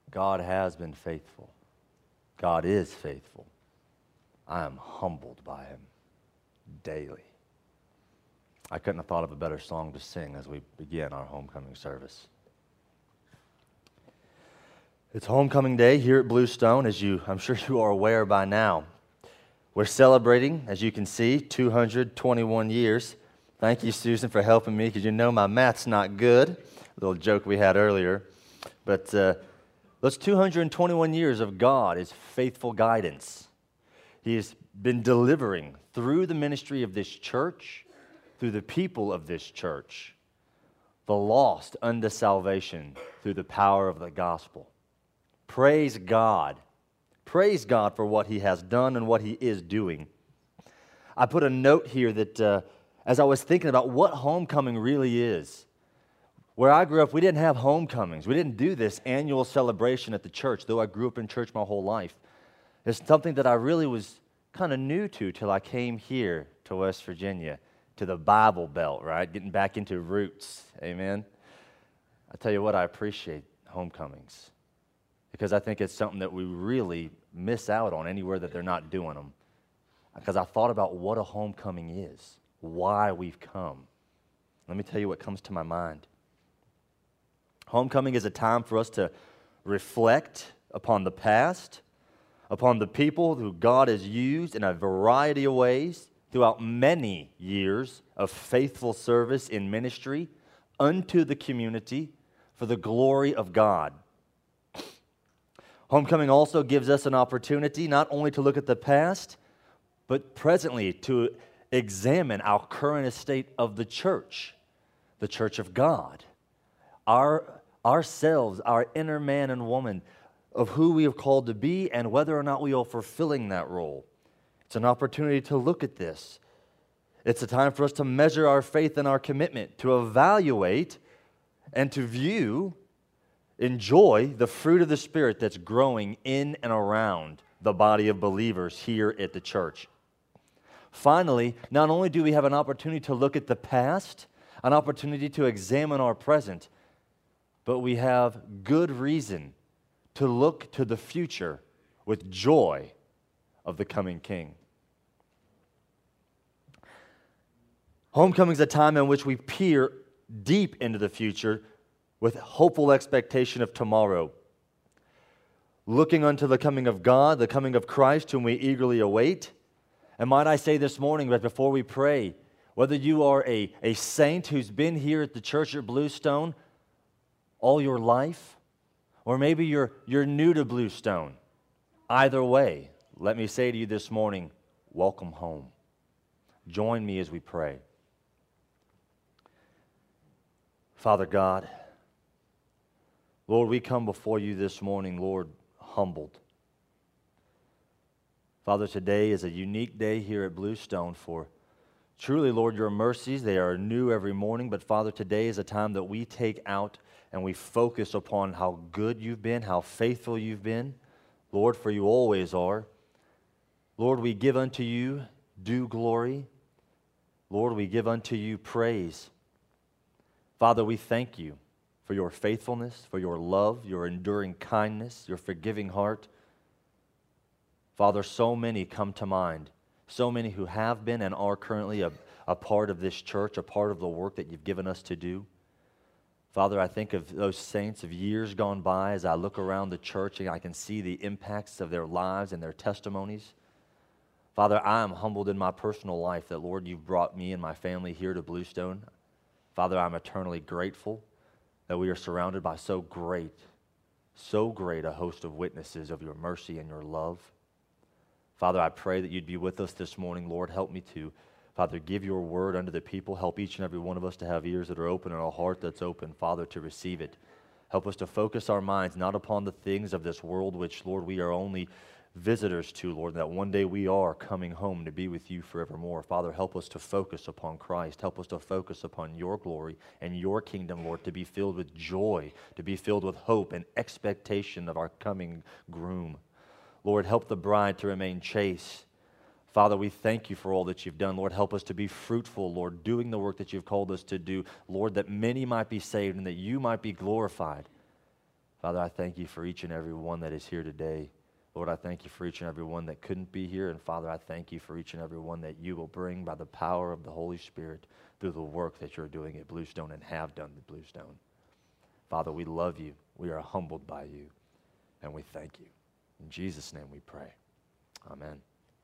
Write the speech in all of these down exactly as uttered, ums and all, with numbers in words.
God has been faithful. God is faithful. I am humbled by him daily. I couldn't have thought of a better song to sing as we begin our homecoming service. It's homecoming day here at Bluestone, as you, I'm sure you are aware by now. We're celebrating, as you can see, two hundred twenty-one years. Thank you, Susan, for helping me, because you know my math's not good. A little joke we had earlier. But uh, those two hundred twenty-one years of God is faithful guidance. He has been delivering through the ministry of this church, through the people of this church, the lost unto salvation through the power of the gospel. Praise God. Praise God for what he has done and what he is doing. I put a note here that uh, as I was thinking about what homecoming really is, where I grew up, we didn't have homecomings. We didn't do this annual celebration at the church, though I grew up in church my whole life. It's something that I really was kind of new to till I came here to West Virginia, to the Bible Belt, right? Getting back into roots, amen? I tell you what, I appreciate homecomings, because I think it's something that we really miss out on anywhere that they're not doing them. Because I thought about what a homecoming is, why we've come. Let me tell you what comes to my mind. Homecoming is a time for us to reflect upon the past, upon the people who God has used in a variety of ways throughout many years of faithful service in ministry unto the community for the glory of God. Homecoming also gives us an opportunity not only to look at the past, but presently to examine our current estate of the church, the church of God, our ourselves, our inner man and woman, of who we are called to be and whether or not we are fulfilling that role. It's an opportunity to look at this. It's a time for us to measure our faith and our commitment, to evaluate and to view, enjoy the fruit of the Spirit that's growing in and around the body of believers here at the church. Finally, not only do we have an opportunity to look at the past, an opportunity to examine our present, but we have good reason to look to the future with joy of the coming King. Homecoming is a time in which we peer deep into the future with hopeful expectation of tomorrow, looking unto the coming of God, the coming of Christ, whom we eagerly await. And might I say this morning, but before we pray, whether you are a, a saint who's been here at the church at Bluestone all your life, or maybe you're, you're new to Bluestone, either way, let me say to you this morning, welcome home. Join me as we pray. Father God, Lord, we come before you this morning, Lord, humbled. Father, today is a unique day here at Bluestone for truly, Lord, your mercies, they are new every morning, but Father, today is a time that we take out and we focus upon how good you've been, how faithful you've been. Lord, for you always are. Lord, we give unto you due glory. Lord, we give unto you praise. Father, we thank you for your faithfulness, for your love, your enduring kindness, your forgiving heart. Father, so many come to mind, so many who have been and are currently a, a part of this church, a part of the work that you've given us to do. Father, I think of those saints of years gone by as I look around the church and I can see the impacts of their lives and their testimonies. Father, I am humbled in my personal life that, Lord, you've brought me and my family here to Bluestone. Father, I'm eternally grateful that we are surrounded by so great, so great a host of witnesses of your mercy and your love. Father, I pray that you'd be with us this morning. Lord, help me to, Father, give your word unto the people. Help each and every one of us to have ears that are open and a heart that's open, Father, to receive it. Help us to focus our minds not upon the things of this world, which, Lord, we are only visitors to, Lord, that one day we are coming home to be with you forevermore. Father, help us to focus upon Christ. Help us to focus upon your glory and your kingdom, Lord, to be filled with joy, to be filled with hope and expectation of our coming groom. Lord, help the bride to remain chaste. Father, we thank you for all that you've done. Lord, help us to be fruitful, Lord, doing the work that you've called us to do. Lord, that many might be saved and that you might be glorified. Father, I thank you for each and every one that is here today. Lord, I thank you for each and every one that couldn't be here. And Father, I thank you for each and every one that you will bring by the power of the Holy Spirit through the work that you're doing at Bluestone and have done at Bluestone. Father, we love you. We are humbled by you. And we thank you. In Jesus' name we pray. Amen.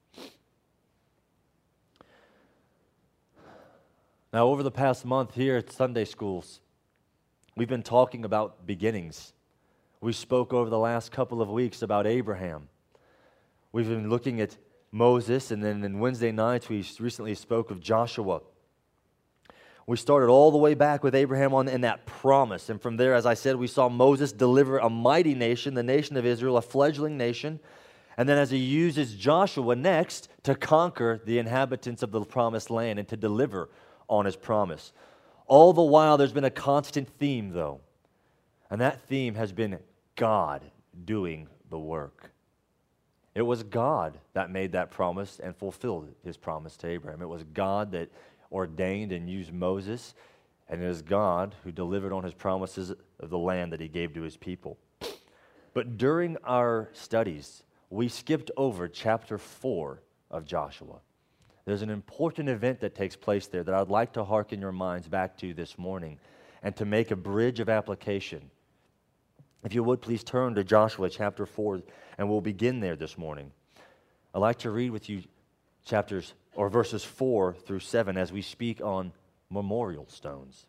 Now, over the past month here at Sunday schools, we've been talking about beginnings. We spoke over the last couple of weeks about Abraham. We've been looking at Moses, and then in Wednesday nights we recently spoke of Joshua. We started all the way back with Abraham on in that promise, and from there, as I said, we saw Moses deliver a mighty nation, the nation of Israel, a fledgling nation, and then as he uses Joshua next to conquer the inhabitants of the promised land and to deliver on his promise. All the while, there's been a constant theme, though, and that theme has been God doing the work. It was God that made that promise and fulfilled his promise to Abraham. It was God that ordained and used Moses, and it is God who delivered on his promises of the land that he gave to his people. But during our studies, we skipped over chapter four of Joshua. There's an important event that takes place there that I'd like to hearken your minds back to this morning and to make a bridge of application. If you would, please turn to Joshua chapter four, and we'll begin there this morning. I'd like to read with you chapters or verses four through seven as we speak on memorial stones.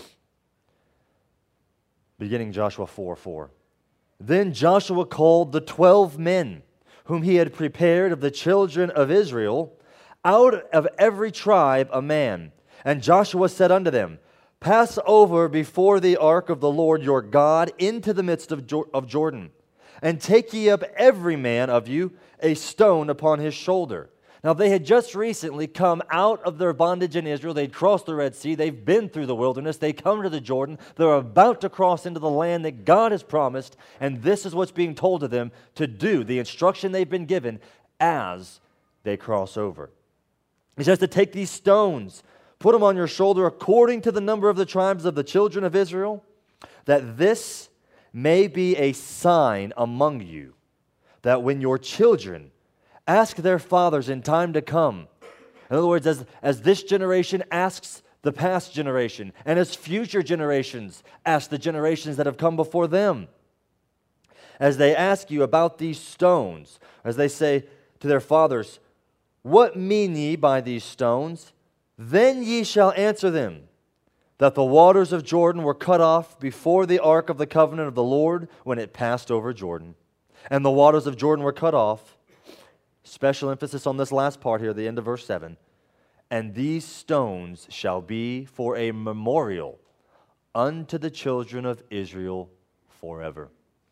Beginning Joshua four four. Then Joshua called the twelve men whom he had prepared of the children of Israel, out of every tribe a man. And Joshua said unto them, Pass over before the ark of the Lord your God into the midst of, jo- of Jordan, and take ye up every man of you a stone upon his shoulder. Now they had just recently come out of their bondage in Israel. They'd crossed the Red Sea. They've been through the wilderness. They come to the Jordan. They're about to cross into the land that God has promised, and this is what's being told to them to do, the instruction they've been given as they cross over. He says to take these stones, put them on your shoulder according to the number of the tribes of the children of Israel, that this may be a sign among you, that when your children ask their fathers in time to come, in other words, as, as this generation asks the past generation, and as future generations ask the generations that have come before them, as they ask you about these stones, as they say to their fathers, What mean ye by these stones? Then ye shall answer them, that the waters of Jordan were cut off before the ark of the covenant of the Lord when it passed over Jordan. And the waters of Jordan were cut off. Special emphasis on this last part here, the end of verse seven. And these stones shall be for a memorial unto the children of Israel forever.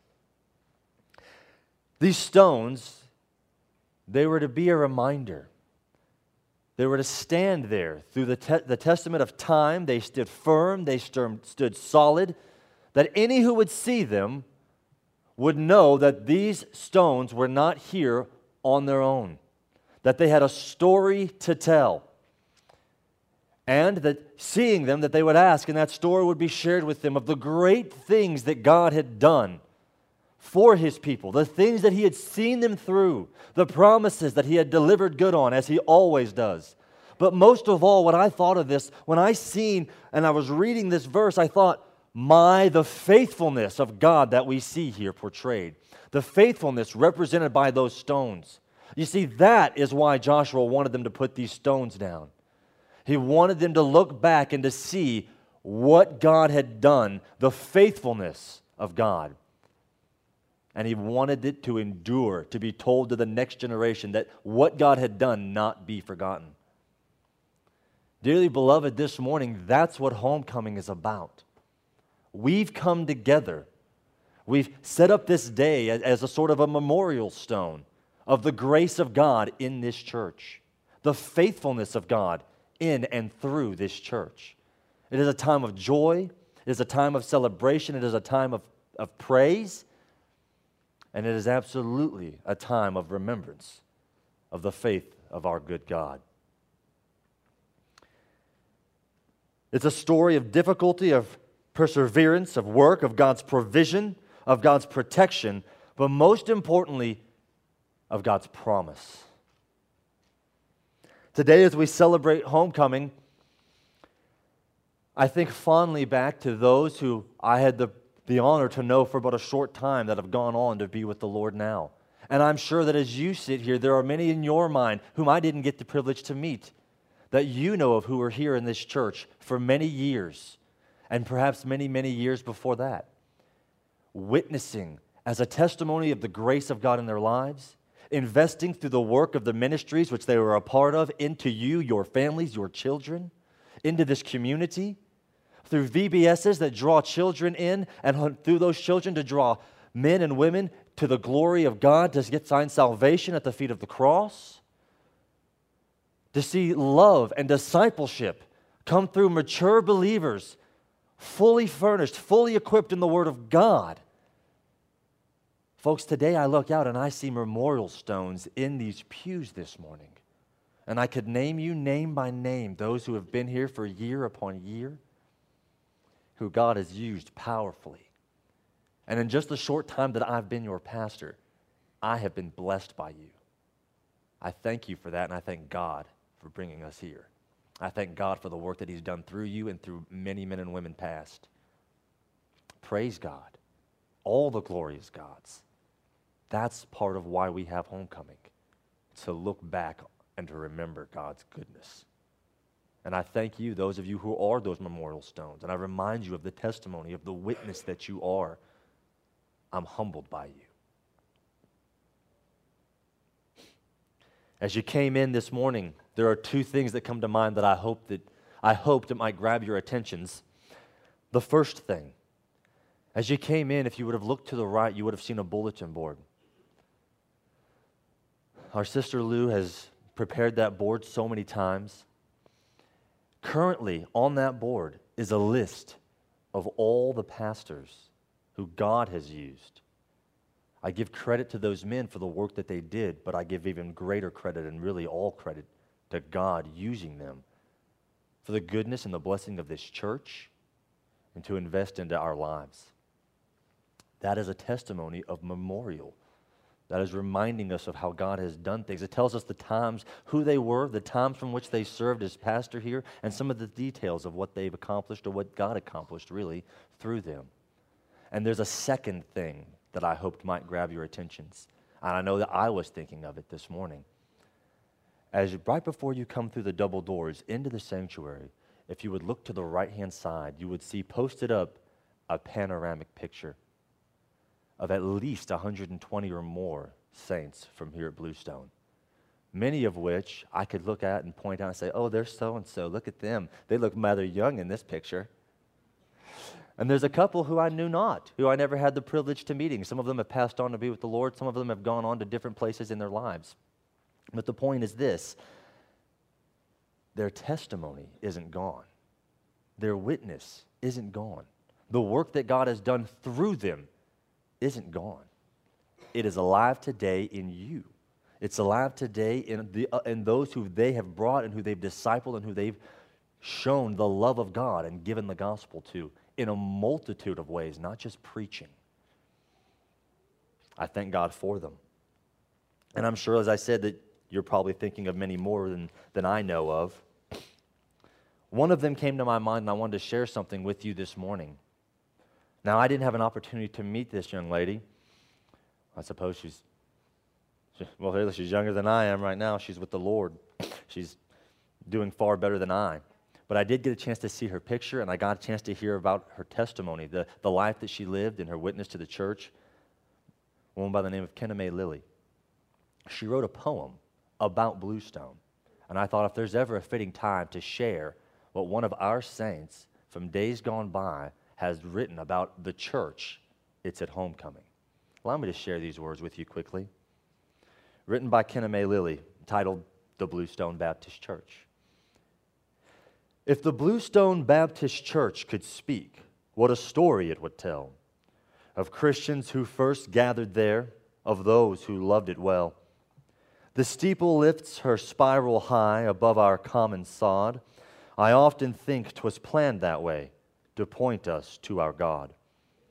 These stones, they were to be a reminder. They were to stand there through the, te- the testament of time. They stood firm, they st- stood solid, that any who would see them would know that these stones were not here on their own, that they had a story to tell, and that seeing them, that they would ask, and that story would be shared with them of the great things that God had done for His people, the things that He had seen them through, the promises that He had delivered good on, as He always does. But most of all, what I thought of this, when I seen and I was reading this verse, I thought, my, the faithfulness of God that we see here portrayed. The faithfulness represented by those stones. You see, that is why Joshua wanted them to put these stones down. He wanted them to look back and to see what God had done, the faithfulness of God. And he wanted it to endure, to be told to the next generation that what God had done not be forgotten. Dearly beloved, this morning, that's what homecoming is about. We've come together. We've set up this day as a sort of a memorial stone of the grace of God in this church, the faithfulness of God in and through this church. It is a time of joy. It is a time of celebration. It is a time of, of praise. And it is absolutely a time of remembrance of the faith of our good God. It's a story of difficulty, of perseverance, of work, of God's provision, of God's protection, but most importantly, of God's promise. Today, as we celebrate homecoming, I think fondly back to those who I had the, the honor to know for but a short time that have gone on to be with the Lord now. And I'm sure that as you sit here, there are many in your mind whom I didn't get the privilege to meet, that you know of who are here in this church for many years, and perhaps many, many years before that, witnessing as a testimony of the grace of God in their lives, investing through the work of the ministries which they were a part of into you, your families, your children, into this community, through V B Ss that draw children in, and through those children to draw men and women to the glory of God, to get find salvation at the feet of the cross, to see love and discipleship come through mature believers, fully furnished, fully equipped in the Word of God. Folks, today I look out and I see memorial stones in these pews this morning. And I could name you name by name those who have been here for year upon year, who God has used powerfully. And in just the short time that I've been your pastor, I have been blessed by you. I thank you for that, and I thank God for bringing us here. I thank God for the work that He's done through you and through many men and women past. Praise God. All the glory is God's. That's part of why we have homecoming, to look back and to remember God's goodness. And I thank you, those of you who are those memorial stones, and I remind you of the testimony, of the witness that you are. I'm humbled by you. As you came in this morning, there are two things that come to mind that I hope that I hoped it might grab your attentions. The first thing, as you came in, if you would have looked to the right, you would have seen a bulletin board. Our sister Lou has prepared that board so many times. Currently, on that board is a list of all the pastors who God has used. I give credit to those men for the work that they did, but I give even greater credit, and really all credit, to God using them for the goodness and the blessing of this church and to invest into our lives. That is a testimony of memorial. That is reminding us of how God has done things. It tells us the times, who they were, the times from which they served as pastor here, and some of the details of what they've accomplished or what God accomplished, really, through them. And there's a second thing that I hoped might grab your attentions. And I know that I was thinking of it this morning. As right before you come through the double doors into the sanctuary, if you would look to the right-hand side, you would see posted up a panoramic picture of at least one hundred twenty or more saints from here at Bluestone, many of which I could look at and point out and say, oh, they're so-and-so, look at them. They look rather young in this picture. And there's a couple who I knew not, who I never had the privilege to meeting. Some of them have passed on to be with the Lord. Some of them have gone on to different places in their lives. But the point is this: their testimony isn't gone. Their witness isn't gone. The work that God has done through them isn't gone. It is alive today in you. It's alive today in, the, uh, in those who they have brought and who they've discipled and who they've shown the love of God and given the gospel to in a multitude of ways, not just preaching. I thank God for them. And I'm sure, as I said, that you're probably thinking of many more than, than I know of. One of them came to my mind, and I wanted to share something with you this morning. Now, I didn't have an opportunity to meet this young lady. I suppose she's, she, well, really, she's younger than I am right now. She's with the Lord. She's doing far better than I. But I did get a chance to see her picture, and I got a chance to hear about her testimony, the, the life that she lived and her witness to the church. A woman by the name of Kenna Mae Lilly. She wrote a poem about Bluestone, and I thought if there's ever a fitting time to share what one of our saints from days gone by has written about the church, it's at homecoming. Allow me to share these words with you quickly. Written by Kenna Mae Lilly, titled The Bluestone Baptist Church. If the Bluestone Baptist Church could speak, what a story it would tell of Christians who first gathered there, of those who loved it well. The steeple lifts her spiral high above our common sod. I often think 'twas planned that way to point us to our God.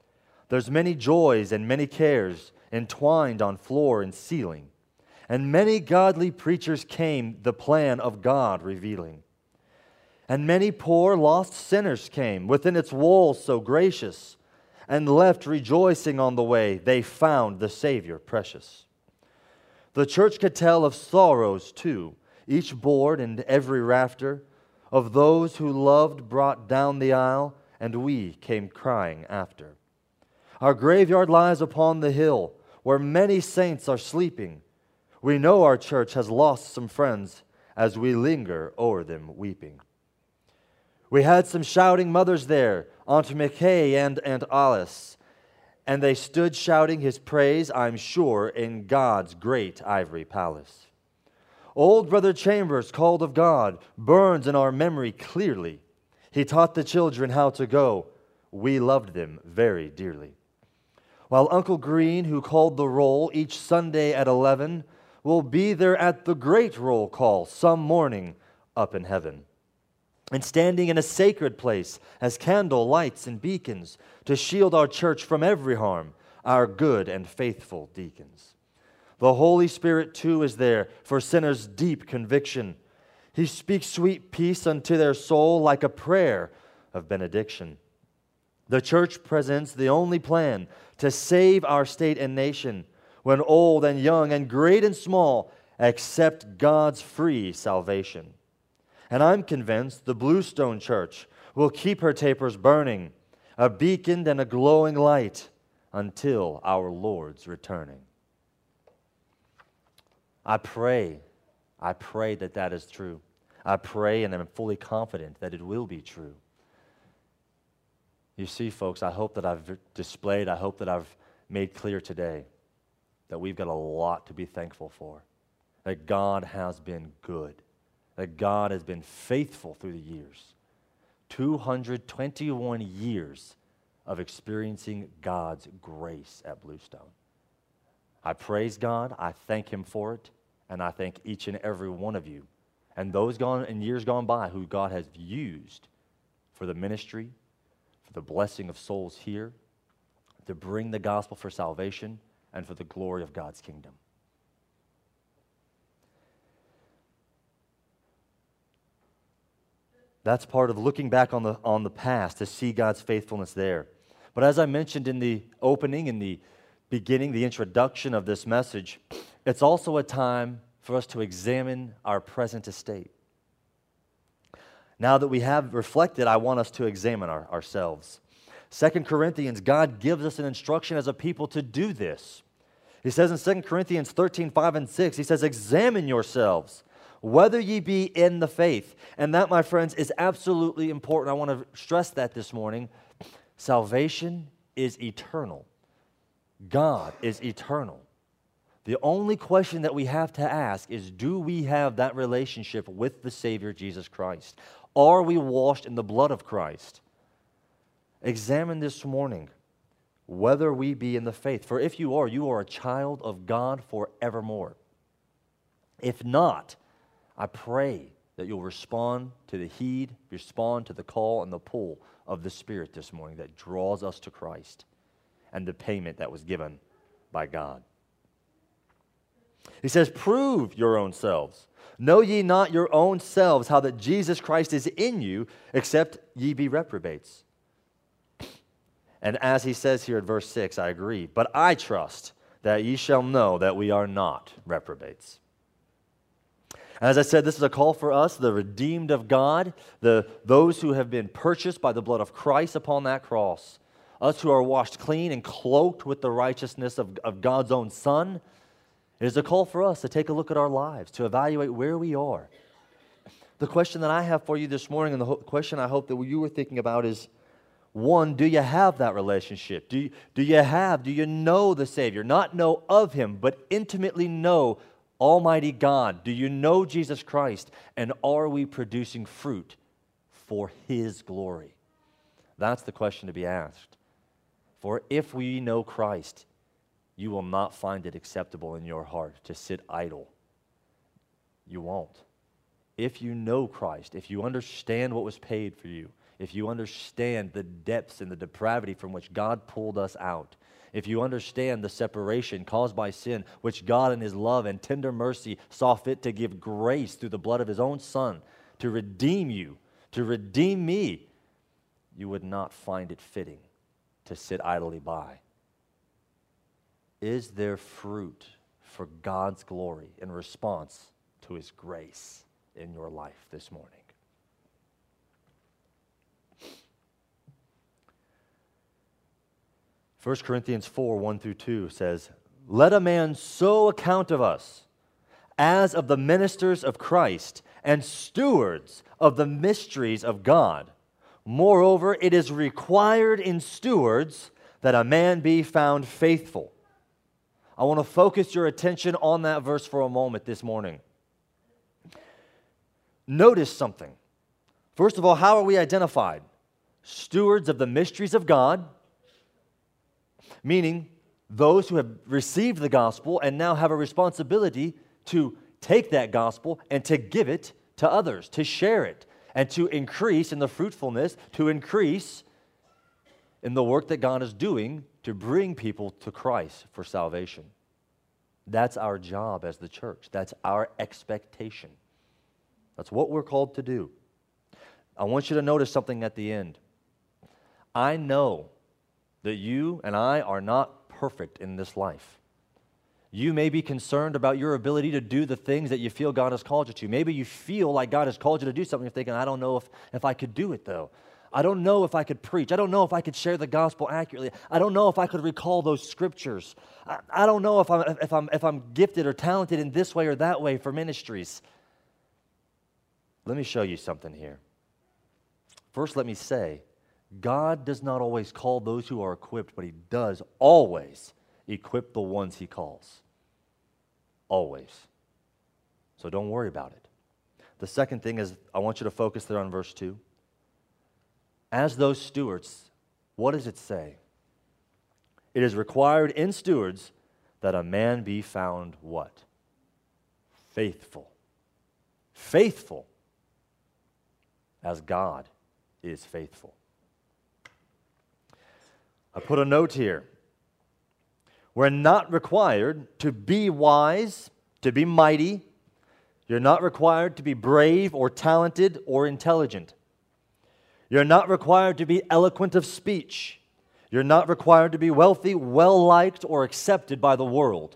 There's many joys and many cares entwined on floor and ceiling. And many godly preachers came, the plan of God revealing. And many poor lost sinners came within its walls so gracious, and left rejoicing on the way they found the Savior precious. The church could tell of sorrows too, each board and every rafter, of those who loved brought down the aisle, and we came crying after. Our graveyard lies upon the hill, where many saints are sleeping. We know our church has lost some friends, as we linger o'er them weeping. We had some shouting mothers there, Aunt McKay and Aunt Alice, and they stood shouting his praise, I'm sure, in God's great ivory palace. Old Brother Chambers, called of God, burns in our memory clearly. He taught the children how to go. We loved them very dearly. While Uncle Green, who called the roll each Sunday at eleven, will be there at the great roll call some morning up in heaven. And standing in a sacred place as candle lights and beacons to shield our church from every harm, our good and faithful deacons. The Holy Spirit too is there for sinners' deep conviction. He speaks sweet peace unto their soul like a prayer of benediction. The church presents the only plan to save our state and nation when old and young and great and small accept God's free salvation. And I'm convinced the Bluestone Church will keep her tapers burning, a beacon and a glowing light, until our Lord's returning. I pray, I pray that that is true. I pray and I'm fully confident that it will be true. You see, folks, I hope that I've displayed, I hope that I've made clear today that we've got a lot to be thankful for, that God has been good, that God has been faithful through the years. two hundred twenty-one years of experiencing God's grace at Bluestone. I praise God, I thank Him for it, and I thank each and every one of you and those gone in years gone by who God has used for the ministry, for the blessing of souls here, to bring the gospel for salvation, and for the glory of God's kingdom. That's part of looking back on the, on the past to see God's faithfulness there. But as I mentioned in the opening, in the beginning, the introduction of this message, it's also a time for us to examine our present estate. Now that we have reflected, I want us to examine our, ourselves. Second Corinthians, God gives us an instruction as a people to do this. He says in Second Corinthians thirteen, five and six, he says, examine yourselves, whether ye be in the faith. And that, my friends, is absolutely important. I want to stress that this morning. Salvation is eternal. God is eternal. The only question that we have to ask is, do we have that relationship with the Savior Jesus Christ? Are we washed in the blood of Christ? Examine this morning whether we be in the faith. For if you are, you are a child of God forevermore. If not, I pray that you'll respond to the heed, respond to the call and the pull of the Spirit this morning that draws us to Christ and the payment that was given by God. He says, prove your own selves. Know ye not your own selves how that Jesus Christ is in you, except ye be reprobates. And as he says here at verse six, I agree. But I trust that ye shall know that we are not reprobates. As I said, this is a call for us, the redeemed of God, the those who have been purchased by the blood of Christ upon that cross, us who are washed clean and cloaked with the righteousness of, of God's own Son. It is a call for us to take a look at our lives, to evaluate where we are. The question that I have for you this morning, and the ho- question I hope that you were thinking about is, one, do you have that relationship? Do you, do you have, do you know the Savior? Not know of Him, but intimately know Almighty God. Do you know Jesus Christ? And are we producing fruit for His glory? That's the question to be asked. For if we know Christ, you will not find it acceptable in your heart to sit idle. You won't. If you know Christ, if you understand what was paid for you, if you understand the depths and the depravity from which God pulled us out, if you understand the separation caused by sin, which God in His love and tender mercy saw fit to give grace through the blood of His own Son to redeem you, to redeem me, you would not find it fitting to sit idly by. Is there fruit for God's glory in response to His grace in your life this morning? First Corinthians four, one through two says, "Let a man so account of us as of the ministers of Christ and stewards of the mysteries of God. Moreover, it is required in stewards that a man be found faithful." I want to focus your attention on that verse for a moment this morning. Notice something. First of all, how are we identified? Stewards of the mysteries of God, meaning those who have received the gospel and now have a responsibility to take that gospel and to give it to others, to share it, and to increase in the fruitfulness, to increase in the work that God is doing to bring people to Christ for salvation. That's our job as the church. That's our expectation. That's what we're called to do. I want you to notice something at the end. I know that you and I are not perfect in this life. You may be concerned about your ability to do the things that you feel God has called you to. Maybe you feel like God has called you to do something. You're thinking, I don't know if, if I could do it, though. I don't know if I could preach. I don't know if I could share the gospel accurately. I don't know if I could recall those scriptures. I, I don't know if I'm, if, I'm, if I'm gifted or talented in this way or that way for ministries. Let me show you something here. First, let me say, God does not always call those who are equipped, but He does always equip the ones He calls. Always. So don't worry about it. The second thing is, I want you to focus there on verse two. As those stewards, what does it say? It is required in stewards that a man be found what? Faithful. Faithful as God is faithful. I put a note here. We're not required to be wise, to be mighty. You're not required to be brave or talented or intelligent. You're not required to be eloquent of speech. You're not required to be wealthy, well-liked, or accepted by the world.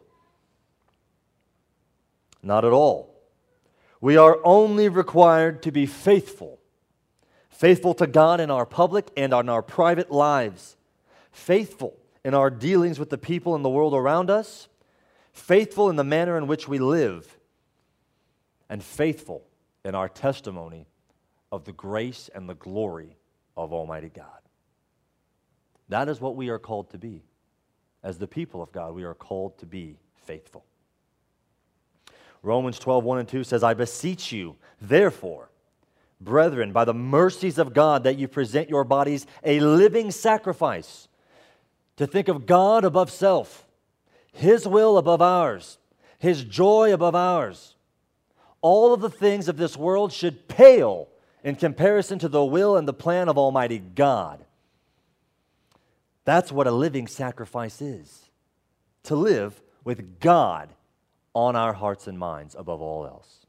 Not at all. We are only required to be faithful. Faithful to God in our public and in our private lives. Faithful in our dealings with the people in the world around us. Faithful in the manner in which we live. And faithful in our testimony of the grace and the glory of Almighty God. That is what we are called to be. As the people of God, we are called to be faithful. Romans twelve, one and two says, "I beseech you, therefore, brethren, by the mercies of God, that you present your bodies a living sacrifice." To think of God above self, His will above ours, His joy above ours. All of the things of this world should pale in comparison to the will and the plan of Almighty God. That's what a living sacrifice is. To live with God on our hearts and minds above all else.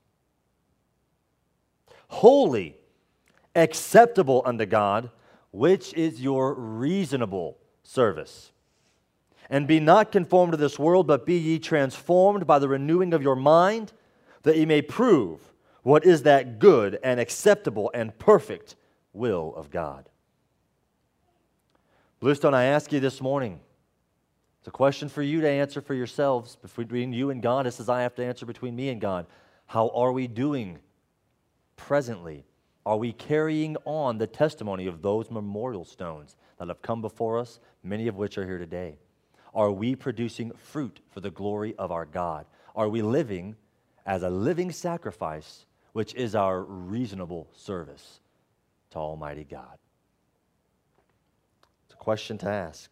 Holy, acceptable unto God, which is your reasonable service. And be not conformed to this world, but be ye transformed by the renewing of your mind, that ye may prove what is that good and acceptable and perfect will of God. Bluestone, I ask you this morning, it's a question for you to answer for yourselves, between you and God. This is I have to answer between me and God. How are we doing presently? Are we carrying on the testimony of those memorial stones that have come before us, many of which are here today? Are we producing fruit for the glory of our God? Are we living as a living sacrifice, which is our reasonable service to Almighty God? It's a question to ask.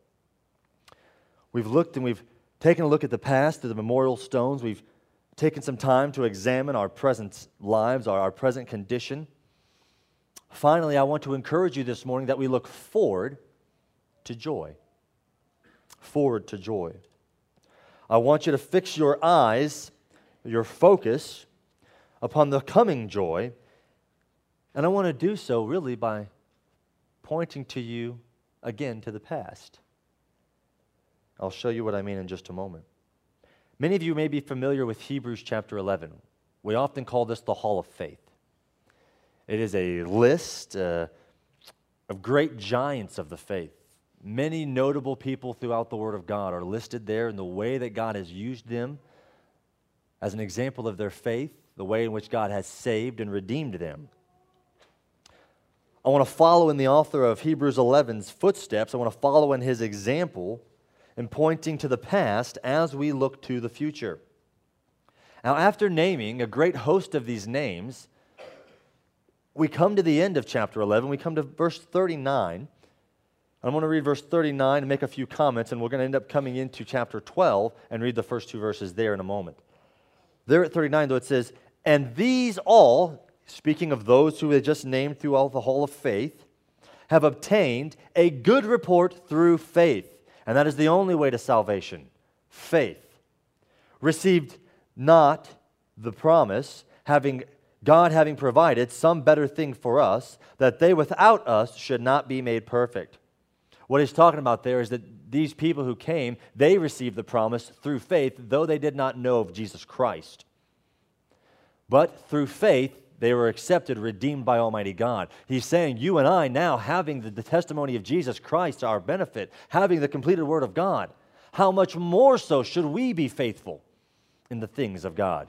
We've looked and we've taken a look at the past, to the memorial stones. We've taken some time to examine our present lives, our, our present condition. Finally, I want to encourage you this morning that we look forward to joy. Forward to joy. I want you to fix your eyes, your focus, upon the coming joy, and I want to do so really by pointing to you again to the past. I'll show you what I mean in just a moment. Many of you may be familiar with Hebrews chapter eleven. We often call this the Hall of Faith. It is a list uh, of great giants of the faith. Many notable people throughout the Word of God are listed there in the way that God has used them as an example of their faith, the way in which God has saved and redeemed them. I want to follow in the author of Hebrews eleven's footsteps. I want to follow in his example in pointing to the past as we look to the future. Now, after naming a great host of these names, we come to the end of chapter eleven. We come to verse thirty-nine. I'm going to read verse thirty-nine and make a few comments, and we're going to end up coming into chapter twelve and read the first two verses there in a moment. There at thirty-nine, though, it says, "And these all," speaking of those who had just named throughout the Hall of Faith, "have obtained a good report through faith." And that is the only way to salvation, faith. "Received not the promise, having God having provided some better thing for us, that they without us should not be made perfect." What he's talking about there is that these people who came, they received the promise through faith, though they did not know of Jesus Christ. But through faith, they were accepted, redeemed by Almighty God. He's saying, you and I now, having the, the testimony of Jesus Christ to our benefit, having the completed Word of God, how much more so should we be faithful in the things of God?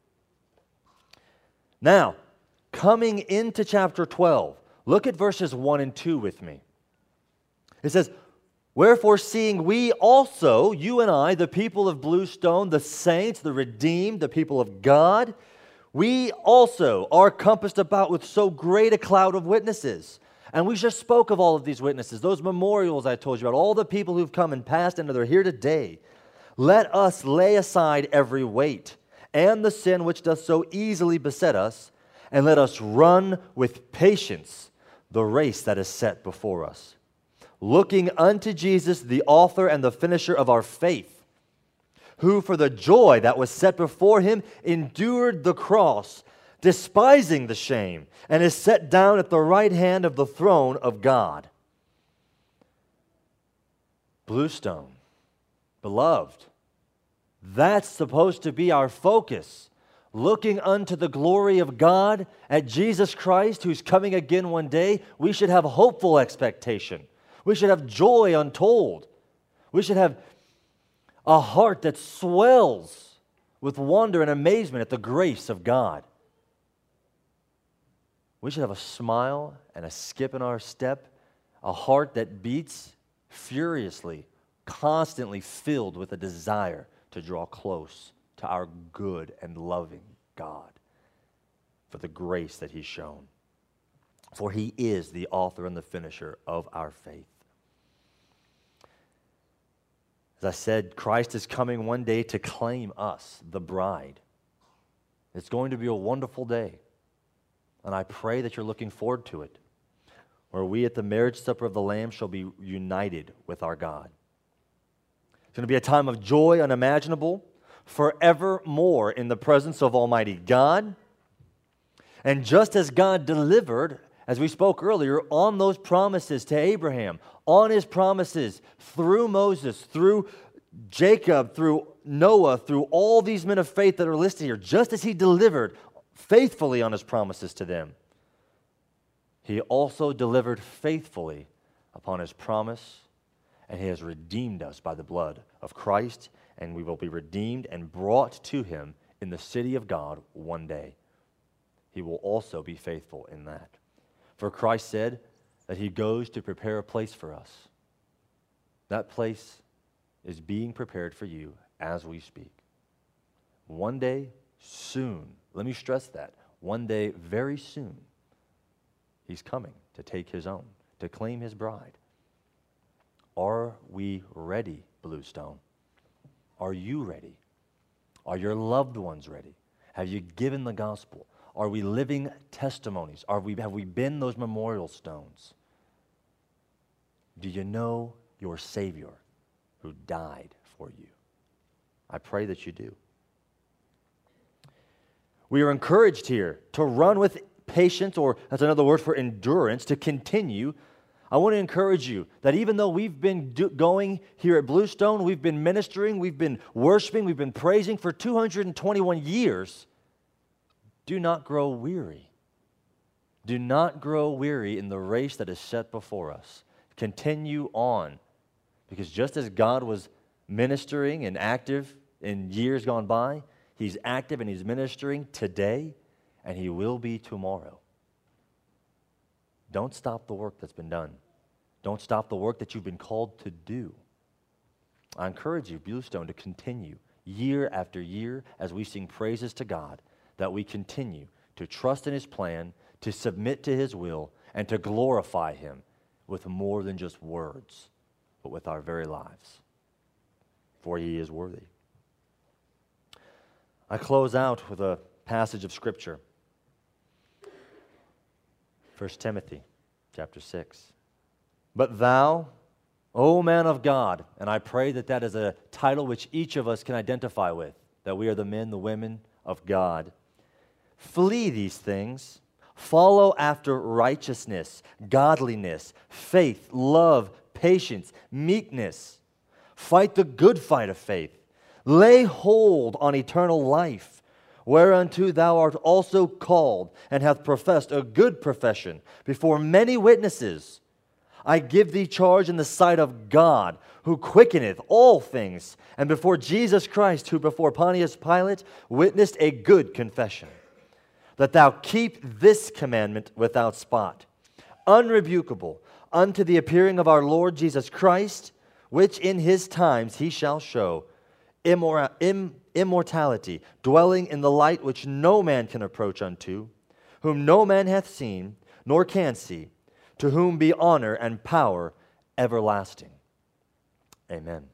Now, coming into chapter twelve, look at verses one and two with me. It says, "Wherefore, seeing we also, you and I, the people of Bluestone, the saints, the redeemed, the people of God, we also are compassed about with so great a cloud of witnesses." And we just spoke of all of these witnesses, those memorials I told you about, all the people who've come and passed and are here today. "Let us lay aside every weight and the sin which doth so easily beset us, and let us run with patience the race that is set before us, looking unto Jesus, the author and the finisher of our faith, who for the joy that was set before him endured the cross, despising the shame, and is set down at the right hand of the throne of God." Bluestone, beloved, that's supposed to be our focus. Looking unto the glory of God at Jesus Christ, who's coming again one day, we should have hopeful expectation. We should have joy untold. We should have a heart that swells with wonder and amazement at the grace of God. We should have a smile and a skip in our step, a heart that beats furiously, constantly filled with a desire to draw close to our good and loving God for the grace that He's shown. For He is the author and the finisher of our faith. As I said, Christ is coming one day to claim us, the bride. It's going to be a wonderful day, and I pray that you're looking forward to it, where we at the marriage supper of the Lamb shall be united with our God. It's going to be a time of joy unimaginable, forevermore in the presence of Almighty God. And just as God delivered, as we spoke earlier, on those promises to Abraham, on His promises through Moses, through Jacob, through Noah, through all these men of faith that are listed here, just as He delivered faithfully on His promises to them, He also delivered faithfully upon His promise, and He has redeemed us by the blood of Christ, and we will be redeemed and brought to Him in the city of God one day. He will also be faithful in that. For Christ said that He goes to prepare a place for us. That place is being prepared for you as we speak. One day, soon, let me stress that, one day, very soon, He's coming to take His own, to claim His bride. Are we ready, Bluestone? Are you ready? Are your loved ones ready? Have you given the gospel? Are we living testimonies? Are we, have we been those memorial stones? Do you know your Savior who died for you? I pray that you do. We are encouraged here to run with patience, or that's another word for endurance, to continue. I want to encourage you that even though we've been do- going here at Bluestone, we've been ministering, we've been worshiping, we've been praising for two hundred twenty-one years, do not grow weary. Do not grow weary in the race that is set before us. Continue on, because just as God was ministering and active in years gone by, He's active and He's ministering today, and He will be tomorrow. Don't stop the work that's been done. Don't stop the work that you've been called to do. I encourage you, Bluestone, to continue year after year as we sing praises to God, that we continue to trust in His plan, to submit to His will, and to glorify Him with more than just words, but with our very lives. For He is worthy. I close out with a passage of Scripture. First Timothy chapter six. But thou, O man of God, and I pray that that is a title which each of us can identify with, that we are the men, the women of God. Flee these things. Follow after righteousness, godliness, faith, love, patience, meekness. Fight the good fight of faith. Lay hold on eternal life, whereunto thou art also called, and hath professed a good profession before many witnesses. I give thee charge in the sight of God, who quickeneth all things, and before Jesus Christ, who before Pontius Pilate witnessed a good confession, that thou keep this commandment without spot, unrebukable, unto the appearing of our Lord Jesus Christ, which in His times He shall show immora- im- immortality, dwelling in the light which no man can approach unto, whom no man hath seen, nor can see, to whom be honor and power everlasting. Amen.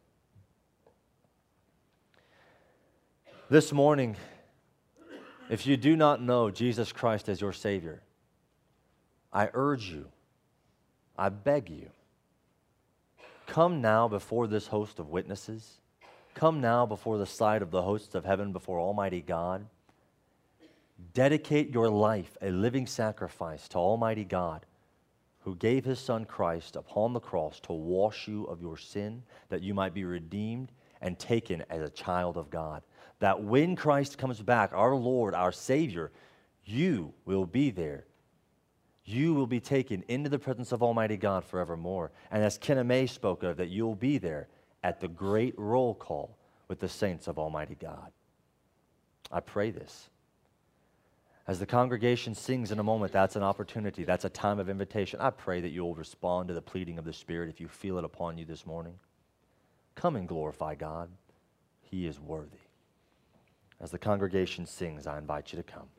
This morning, if you do not know Jesus Christ as your Savior, I urge you, I beg you, come now before this host of witnesses. Come now before the sight of the hosts of heaven, before Almighty God. Dedicate your life a living sacrifice to Almighty God, who gave His Son Christ upon the cross to wash you of your sin, that you might be redeemed and taken as a child of God. That when Christ comes back, our Lord, our Savior, you will be there. You will be taken into the presence of Almighty God forevermore. And as Kenna May spoke of, that you'll be there at the great roll call with the saints of Almighty God. I pray this. As the congregation sings in a moment, that's an opportunity. That's a time of invitation. I pray that you'll respond to the pleading of the Spirit if you feel it upon you this morning. Come and glorify God. He is worthy. As the congregation sings, I invite you to come.